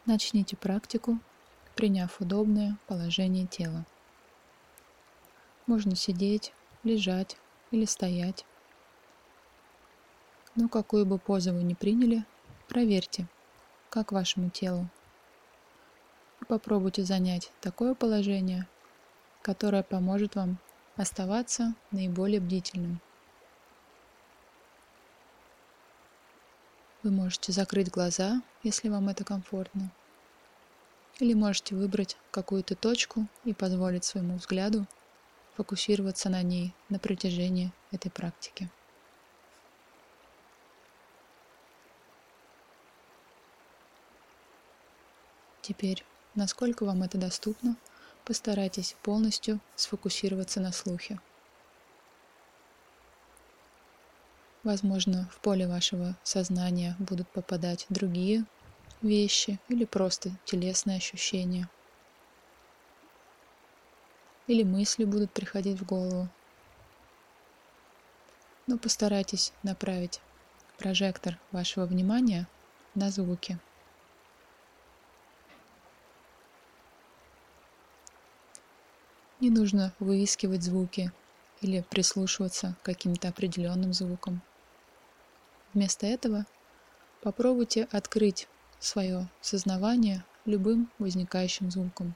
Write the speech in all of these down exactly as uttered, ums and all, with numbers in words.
Начните практику, приняв удобное положение тела. Можно сидеть, лежать или стоять. Но какую бы позу вы ни приняли, проверьте, как вашему телу. И попробуйте занять такое положение, которое поможет вам оставаться наиболее бдительным. Вы можете закрыть глаза, если вам это комфортно, или можете выбрать какую-то точку и позволить своему взгляду фокусироваться на ней на протяжении этой практики. Теперь, насколько вам это доступно, постарайтесь полностью сфокусироваться на слухе. Возможно, в поле вашего сознания будут попадать другие вещи или просто телесные ощущения. Или мысли будут приходить в голову. Но постарайтесь направить прожектор вашего внимания на звуки. Не нужно выискивать звуки или прислушиваться к каким-то определенным звукам. Вместо этого попробуйте открыть свое сознавание любым возникающим звуком.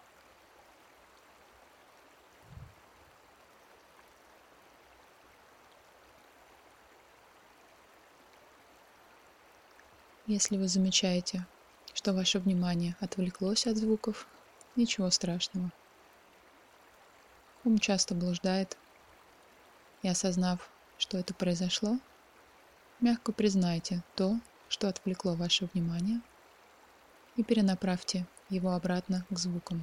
Если вы замечаете, что ваше внимание отвлеклось от звуков, ничего страшного. Ум часто блуждает, и осознав, что это произошло, мягко признайте то, что отвлекло ваше внимание, и перенаправьте его обратно к звукам.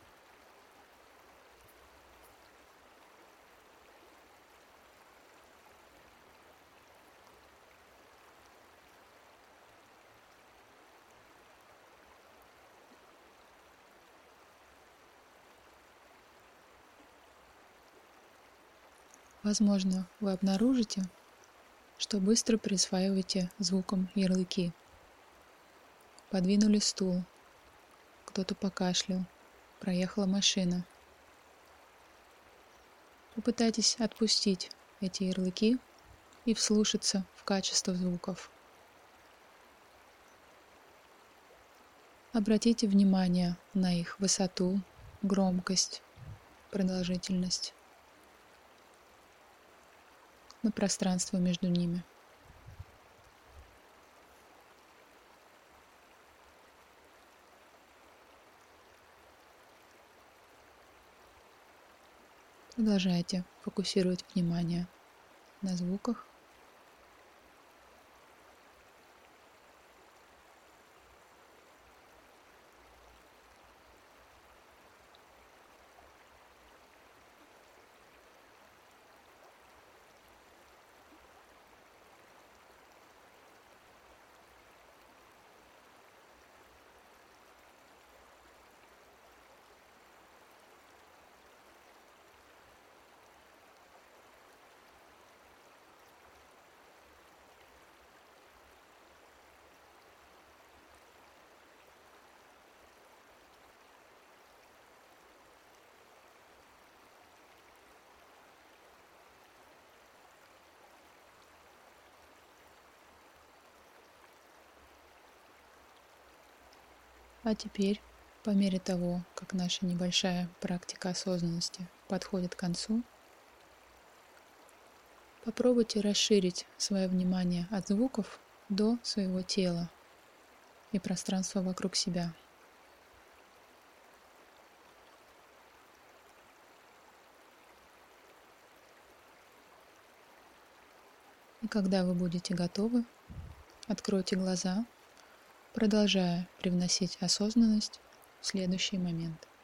Возможно, вы обнаружите, что быстро присваиваете звукам ярлыки. Подвинули стул, кто-то покашлял, проехала машина. Попытайтесь отпустить эти ярлыки и вслушаться в качество звуков. Обратите внимание на их высоту, громкость, продолжительность, на пространство между ними. Продолжайте фокусировать внимание на звуках. А теперь, по мере того, как наша небольшая практика осознанности подходит к концу, попробуйте расширить свое внимание от звуков до своего тела и пространства вокруг себя. И когда вы будете готовы, откройте глаза, продолжая привносить осознанность в следующий момент.